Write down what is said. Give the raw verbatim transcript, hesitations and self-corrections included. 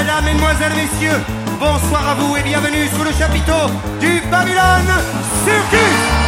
Mesdames, Mesdemoiselles, Messieurs, bonsoir à vous et bienvenue sous le chapiteau du Babylone Circus.